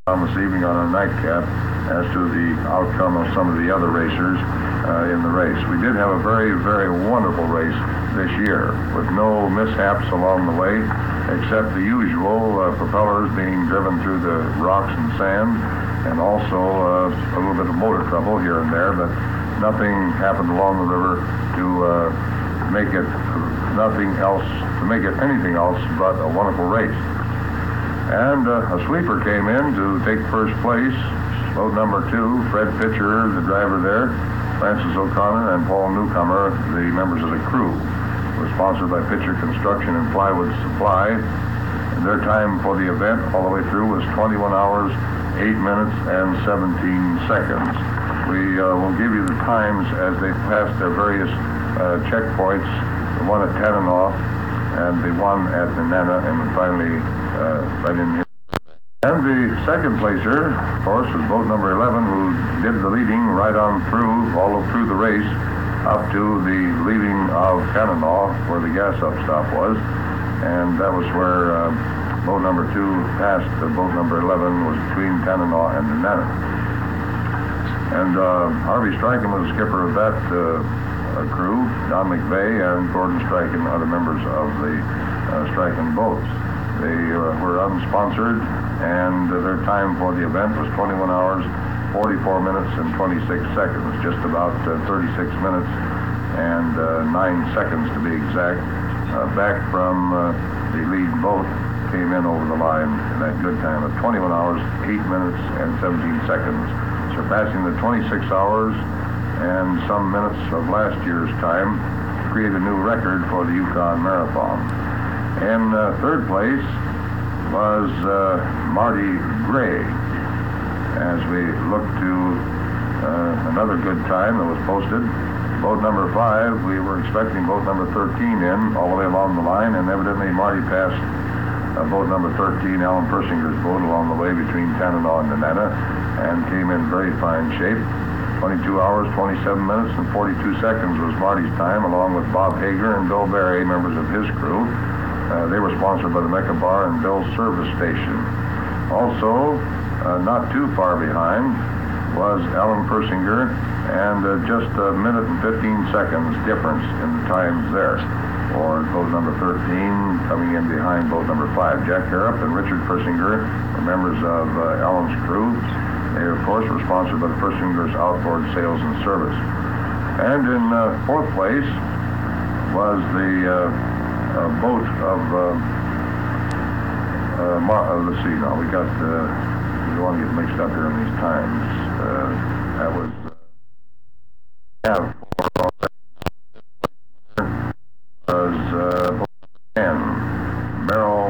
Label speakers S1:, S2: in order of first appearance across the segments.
S1: this evening on our nightcap as to the outcome of some of the other racers in the race. We did have a very, very wonderful race this year with no mishaps along the way, except the usual propellers being driven through the rocks and sand, and also a little bit of motor trouble here and there, but nothing happened along the river to make it anything else but a wonderful race. And a sweeper came in to take first place. Boat number 2, Fred Pitcher, the driver there, Francis O'Connor, and Paul Newcomer, the members of the crew. It was sponsored by Pitcher Construction and Plywood Supply. And their time for the event all the way through was 21 hours, 8 minutes, and 17 seconds. We will give you the times as they passed their various checkpoints, the one at Tanana and the one at Nenana, and finally right in here. And the second placer, of course, was boat number 11, who did the leading right on through, all through the race, up to the leaving of Tanana, where the gas up stop was. And that was where boat number 2 passed. Boat number 11 was between Tanana and Nenana. And Harvey Strachan was the skipper of that crew. Don McVeigh and Gordon Strachan are the members of the Strachan boats. They were unsponsored, and their time for the event was 21 hours, 44 minutes, and 26 seconds, just about 36 minutes and 9 seconds to be exact. Back from the lead boat came in over the line in that good time of 21 hours, 8 minutes, and 17 seconds, surpassing the 26 hours and some minutes of last year's time to create a new record for the Yukon Marathon. In third place was Marty Gray. As we look to another good time that was posted, boat number 5, we were expecting boat number 13 in all the way along the line, and evidently Marty passed boat number 13, Alan Persinger's boat, along the way between Tanana and Nenana, and came in very fine shape. 22 hours, 27 minutes, and 42 seconds was Marty's time, along with Bob Hager and Bill Barry, members of his crew. They were sponsored by the Mecca Bar and Bill's Service Station. Also, not too far behind was Alan Persinger, and just a minute and 15 seconds difference in the times there. Or boat number 13 coming in behind boat number 5. Jack Harrop and Richard Persinger were members of Alan's crew. They, of course, were sponsored by the Persinger's Outboard Sales and Service. And in fourth place was the boat of, let's see now, we don't want to get mixed up here in these times. That was, was 10, Merrill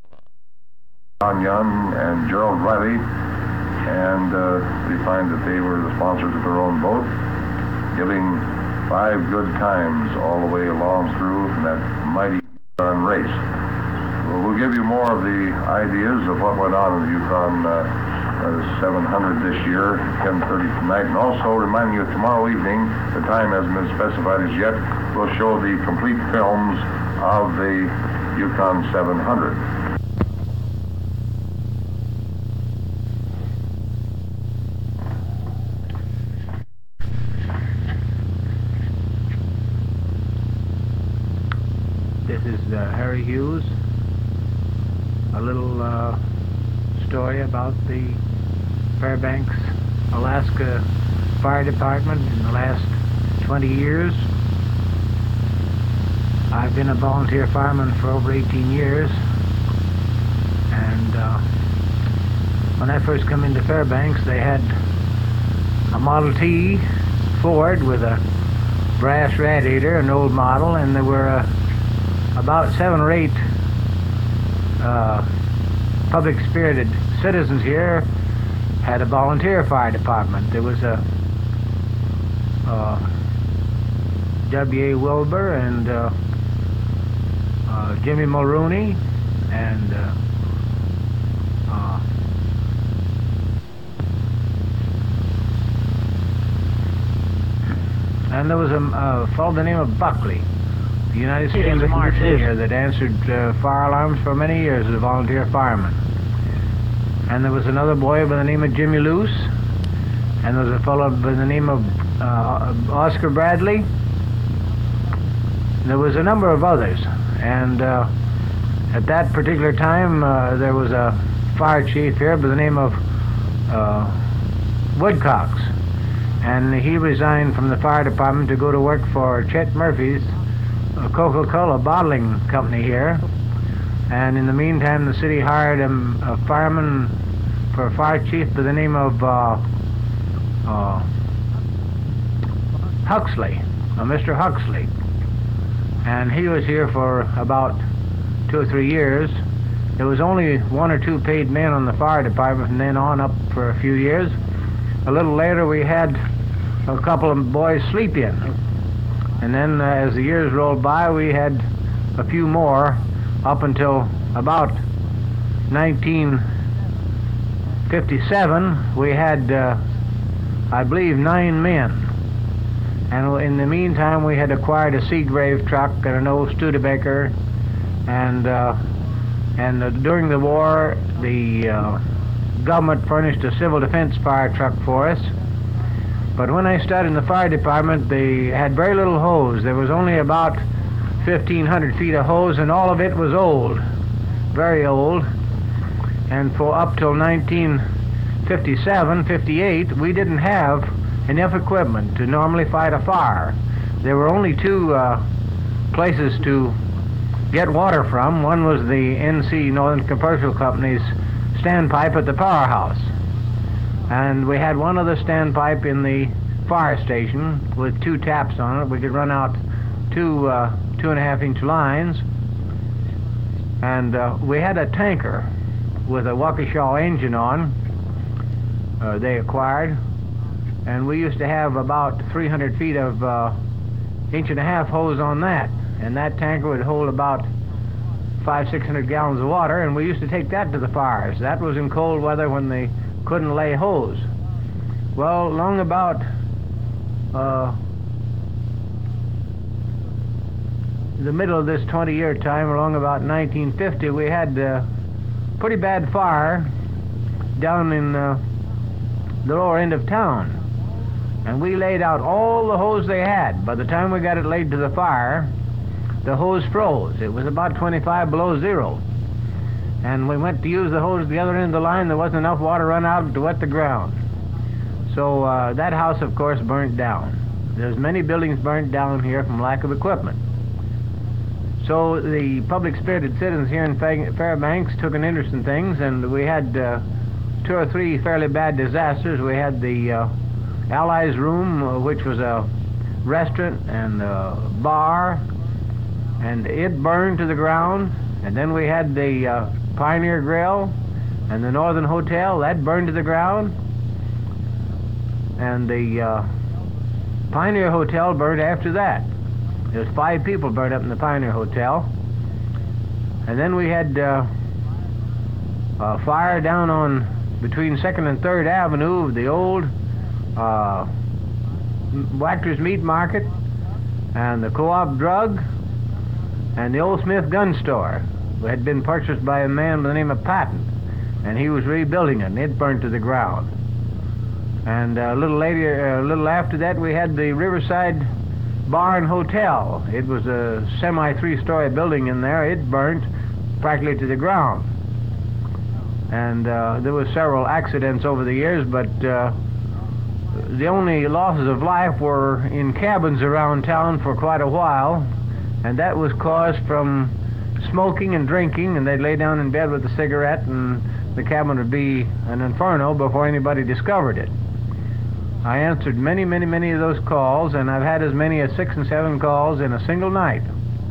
S1: Young and Gerald Riley. And we find that they were the sponsors of their own boat, giving 5 good times all the way along through that mighty Yukon race. We'll give you more of the ideas of what went on in the Yukon 700 this year, 10:30 tonight, and also reminding you tomorrow evening, the time hasn't been specified as yet, we'll show the complete films of the Yukon 700.
S2: This is Harry Hughes. A little story about the Fairbanks, Alaska Fire Department in the last 20 years. I've been a volunteer fireman for over 18 years, and when I first come into Fairbanks, they had a Model T Ford with a brass radiator, an old model, and there were about 7 or 8 public-spirited citizens here had a volunteer fire department. There was a W.A. Wilbur and Jimmy Mulrooney and there was a fellow by the name of Buckley, the United States Marshal here, that answered fire alarms for many years as a volunteer fireman. and there was another boy by the name of Jimmy Luce, and there was a fellow by the name of Oscar Bradley. There was a number of others, and at that particular time there was a fire chief here by the name of Woodcox, and he resigned from the fire department to go to work for Chet Murphy's Coca-Cola bottling company here. And in the meantime, the city hired a fireman for a fire chief by the name of Huxley, Mr. Huxley. And he was here for about 2 or 3 years. There was only 1 or 2 paid men on the fire department from then on up for a few years. A little later, we had a couple of boys sleep in. And then as the years rolled by, we had a few more up until about 1957. We had, I believe, 9 men. And in the meantime, we had acquired a Seagrave truck and an old Studebaker. And during the war, the government furnished a civil defense fire truck for us. But when I started in the fire department, they had very little hose. There was only about 1,500 feet of hose, and all of it was old, very old. And for up till 1957, 58, we didn't have enough equipment to normally fight a fire. There were only 2 places to get water from. One was the NC, Northern Commercial Company's standpipe at the powerhouse. And we had one other standpipe in the fire station with 2 taps on it. We could run out 2 2.5-inch lines. And we had a tanker with a Waukesha engine on, they acquired. And we used to have about 300 feet of 1.5-inch hose on that. And that tanker would hold about 500-600 gallons of water, and we used to take that to the fires. That was in cold weather when they couldn't lay hose. Well, long about the middle of this 20-year time, along about 1950, we had a pretty bad fire down in the lower end of town. And we laid out all the hose they had. By the time we got it laid to the fire, the hose froze. It was about 25 below zero. And we went to use the hose at the other end of the line. There wasn't enough water run out to wet the ground. So that house, of course, burnt down. There's many buildings burnt down here from lack of equipment. So the public-spirited citizens here in Fairbanks took an interest in things, and we had 2 or 3 fairly bad disasters. We had the Allies Room, which was a restaurant and a bar, and it burned to the ground. And then we had the Pioneer Grill and the Northern Hotel, that burned to the ground. And the Pioneer Hotel burned after that. There was 5 people burned up in the Pioneer Hotel. And then we had a fire down on between 2nd and 3rd Avenue of the old Wachter's Meat Market and the Co-op Drug and the Old Smith Gun Store. It had been purchased by a man by the name of Patton, and he was rebuilding it, and it burned to the ground. And a little after that, we had the Riverside Bar and Hotel. It was a semi-3-story building in there. It burnt practically to the ground. And there were several accidents over the years, but the only losses of life were in cabins around town for quite a while, and that was caused from smoking and drinking, and they'd lay down in bed with a cigarette, and the cabin would be an inferno before anybody discovered it. I answered many, many, many of those calls, and I've had as many as 6 and 7 calls in a single night.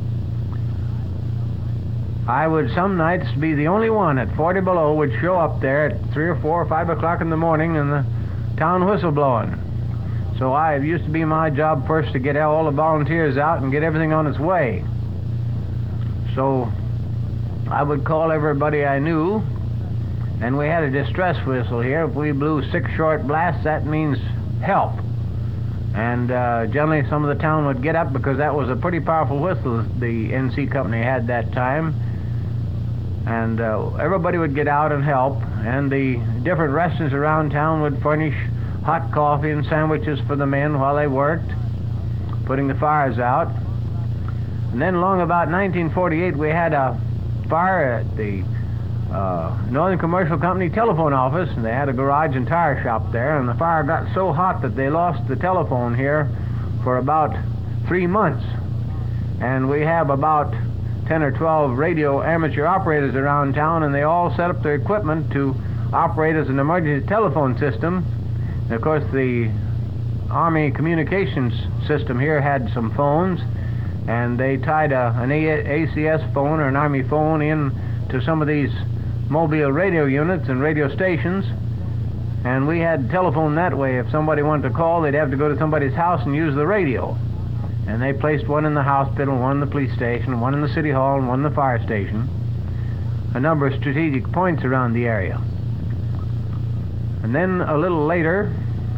S2: I would some nights be the only one at 40 below would show up there at 3 or 4 or 5 o'clock in the morning and the town whistle blowing. So it used to be my job first to get all the volunteers out and get everything on its way. So I would call everybody I knew, and we had a distress whistle here. If we blew 6 short blasts, that means help. And generally some of the town would get up because that was a pretty powerful whistle the NC company had that time. And everybody would get out and help, and the different restaurants around town would furnish hot coffee and sandwiches for the men while they worked, putting the fires out. And then along about 1948, we had a fire at the Northern Commercial Company telephone office, and they had a garage and tire shop there, and the fire got so hot that they lost the telephone here for about 3 months. And we have about 10 or 12 radio amateur operators around town, and they all set up their equipment to operate as an emergency telephone system. And of course, the Army communications system here had some phones, and they tied an ACS phone or an Army phone in to some of these mobile radio units and radio stations, and we had telephone that way. If somebody wanted to call, they'd have to go to somebody's house and use the radio. And they placed one in the hospital, one in the police station, one in the city hall, and one in the fire station. A number of strategic points around the area. And then a little later,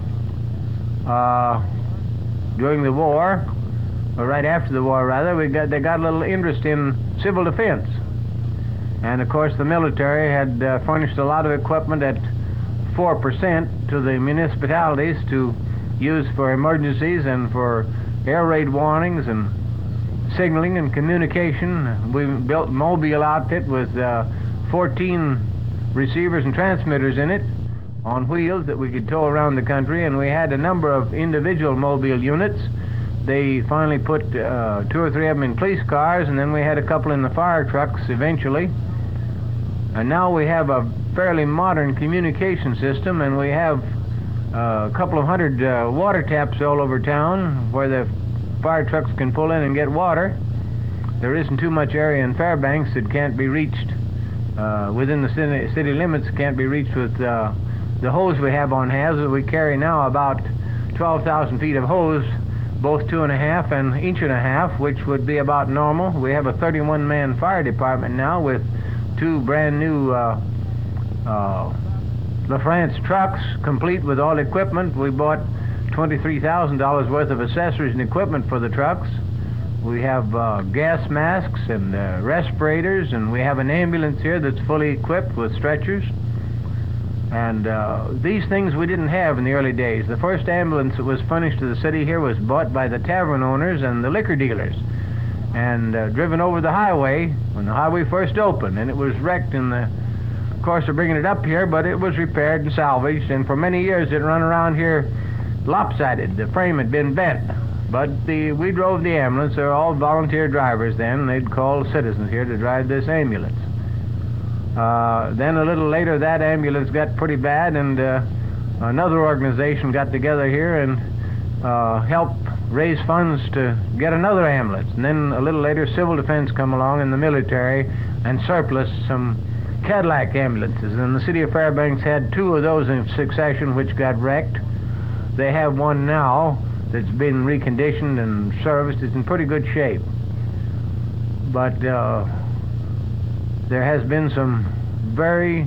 S2: during the war, or right after the war rather, they got a little interest in civil defense. And of course the military had furnished a lot of equipment at 4% to the municipalities to use for emergencies and for air raid warnings and signaling and communication. We built a mobile outfit with 14 receivers and transmitters in it on wheels that we could tow around the country, and we had a number of individual mobile units. They finally put 2 or 3 of them in police cars, and then we had a couple in the fire trucks eventually. And now we have a fairly modern communication system, and we have a couple of hundred water taps all over town where the fire trucks can pull in and get water. There isn't too much area in Fairbanks that can't be reached within the city limits, can't be reached with the hose we have on hand. We carry now about 12,000 feet of hose, both 2.5 and 1.5 inch, which would be about normal. We have a 31-man fire department now with 2 brand new LaFrance trucks, complete with all equipment. We bought $23,000 worth of accessories and equipment for the trucks. We have gas masks and respirators, and we have an ambulance here that's fully equipped with stretchers. And these things we didn't have in the early days. The first ambulance that was furnished to the city here was bought by the tavern owners and the liquor dealers, and driven over the highway when the highway first opened, and it was wrecked in the course of bringing it up here, but it was repaired and salvaged, and for many years it run around here lopsided. The frame had been bent, but we drove the ambulance. They were all volunteer drivers then, and they'd call citizens here to drive this ambulance. Then a little later that ambulance got pretty bad, and another organization got together here and helped raise funds to get another ambulance. And then a little later civil defense come along in the military and surplus some Cadillac ambulances, and the city of Fairbanks had 2 of those in succession which got wrecked. They have one now that's been reconditioned and serviced. It's in pretty good shape. But there has been some very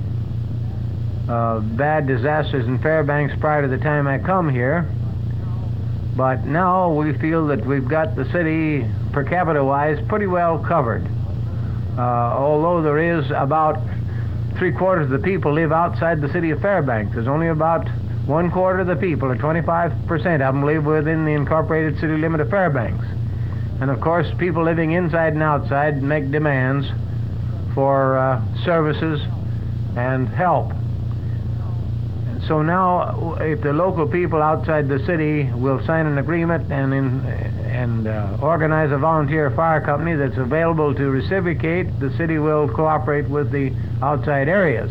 S2: bad disasters in Fairbanks prior to the time I come here. But now we feel that we've got the city, per capita wise, pretty well covered. Although there is about 3/4 of the people live outside the city of Fairbanks. There's only about 1/4 of the people, or 25% of them, live within the incorporated city limit of Fairbanks. And of course, people living inside and outside make demands for services and help. And so now, if the local people outside the city will sign an agreement and organize a volunteer fire company that's available to reciprocate, the city will cooperate with the outside areas.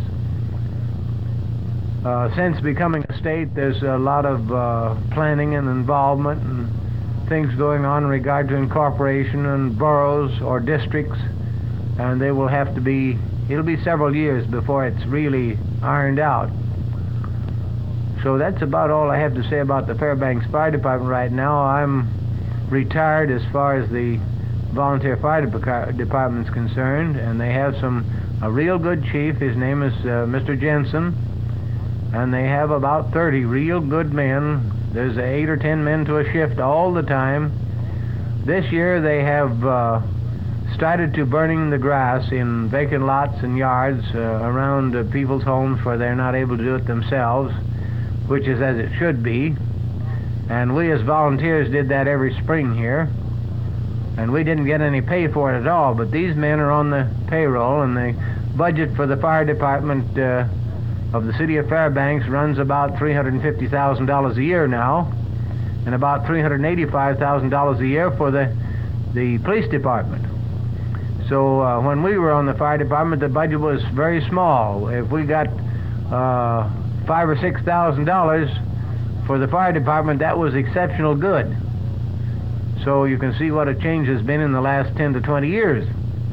S2: Since becoming a state, there's a lot of planning and involvement and things going on in regard to incorporation and boroughs or districts, and they will have to be, it'll be several years before it's really ironed out. So that's about all I have to say about the Fairbanks Fire Department right now. I'm retired as far as the volunteer fire department's concerned, and they have a real good chief. His name is Mr. Jensen, and they have about 30 real good men. There's 8 or 10 men to a shift all the time. This year they have started to burning the grass in vacant lots and yards around people's homes where they're not able to do it themselves, which is as it should be. And we as volunteers did that every spring here. And we didn't get any pay for it at all, but these men are on the payroll, and the budget for the fire department of the city of Fairbanks runs about $350,000 a year now, and about $385,000 a year for the police department. So when we were on the fire department, the budget was very small. If we got $5,000 or $6,000 for the fire department, that was exceptional good. So you can see what a change has been in the last 10 to 20 years.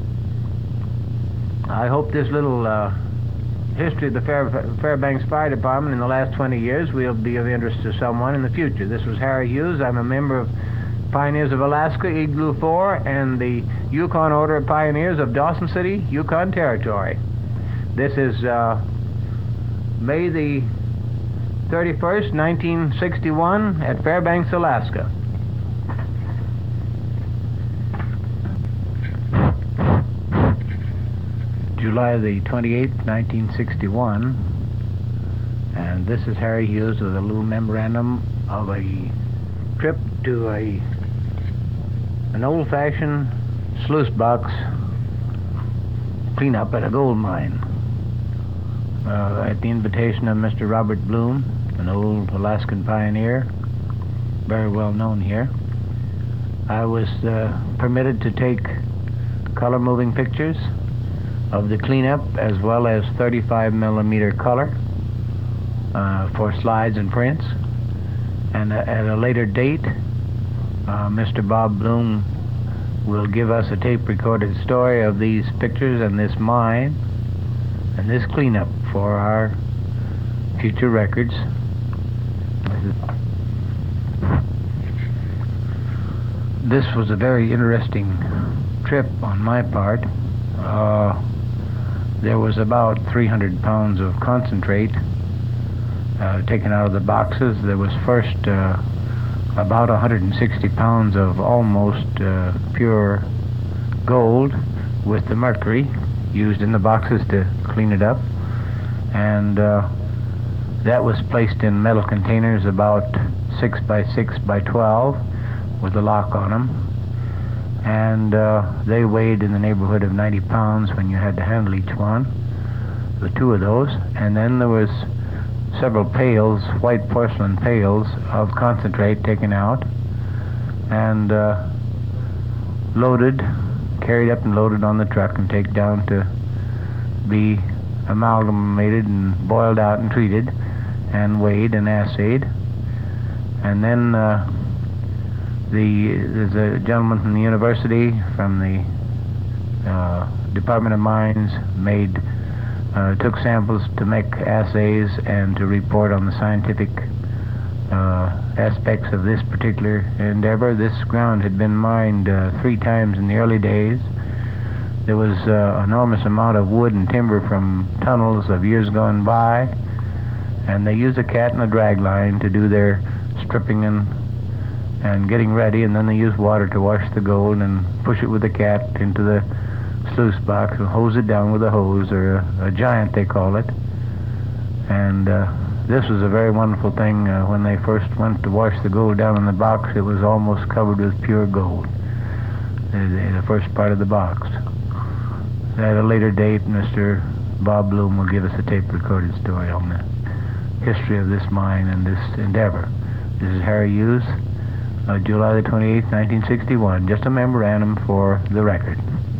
S2: I hope this little history of the Fairbanks Fire Department in the last 20 years will be of interest to someone in the future. This was Harry Hughes. I'm a member of Pioneers of Alaska, Igloo 4, and the Yukon Order of Pioneers of Dawson City, Yukon Territory. This is May the 31st, 1961 at Fairbanks, Alaska. July the 28th, 1961, and this is Harry Hughes with a little memorandum of a trip to an old-fashioned sluice box cleanup at a gold mine at the invitation of Mr. Robert Bloom, an old Alaskan pioneer, very well known here. I was permitted to take color moving pictures of the cleanup, as well as 35mm color for slides and prints. And at a later date, Mr. Bob Bloom will give us a tape-recorded story of these pictures and this mine and this cleanup for our future records. This was a very interesting trip on my part. There was about 300 pounds of concentrate taken out of the boxes. There was first about 160 pounds of almost pure gold with the mercury used in the boxes to clean it up. And that was placed in metal containers about 6 by 6 by 12 with a lock on them. And they weighed in the neighborhood of 90 pounds when you had to handle each one, the two of those. And then there was several pails, white porcelain pails of concentrate taken out and loaded, carried up and loaded on the truck and taken down to be amalgamated and boiled out and treated and weighed and assayed. And then there's a gentleman from the university, from the Department of Mines, took samples to make assays and to report on the scientific aspects of this particular endeavor. This ground had been mined 3 times in the early days. There was an enormous amount of wood and timber from tunnels of years gone by, and they used a cat and a drag line to do their stripping and getting ready, and then they use water to wash the gold and push it with the cat into the sluice box and hose it down with a hose, or a giant they call it. And this was a very wonderful thing. When they first went to wash the gold down in the box, it was almost covered with pure gold, the first part of the box. At a later date, Mr. Bob Bloom will give us a tape-recorded story on the history of this mine and this endeavor. This is Harry Hughes, July the 28th, 1961. Just a memorandum for the record.